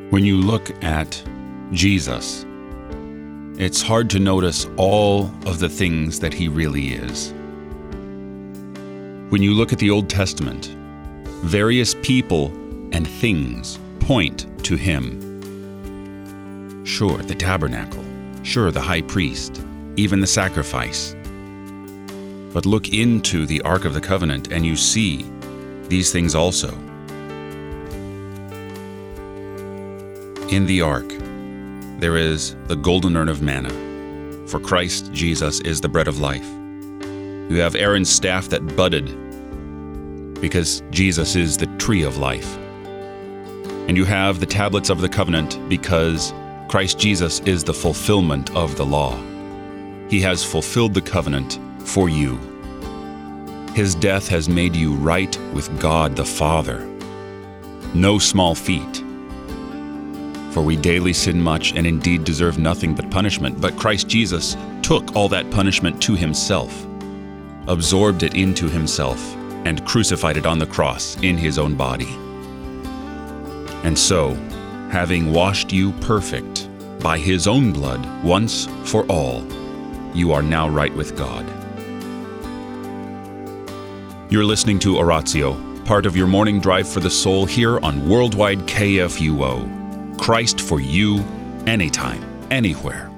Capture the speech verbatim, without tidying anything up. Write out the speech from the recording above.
When you look at Jesus, it's hard to notice all of the things that he really is. When you look at the Old Testament, various people and things point to him. Sure, the tabernacle. Sure, the high priest. Even the sacrifice. But look into the Ark of the Covenant and you see these things also. In the Ark, there is the golden urn of manna, for Christ Jesus is the bread of life. You have Aaron's staff that budded, because Jesus is the tree of life. And you have the tablets of the covenant, because Christ Jesus is the fulfillment of the law. He has fulfilled the covenant for you. His death has made you right with God the Father. No small feat. For we daily sin much and indeed deserve nothing but punishment. But Christ Jesus took all that punishment to himself, absorbed it into himself, and crucified it on the cross in his own body. And so, having washed you perfect by his own blood once for all, you are now right with God. You're listening to Oratio, part of your morning drive for the soul here on Worldwide K F U O. Christ for you, anytime, anywhere.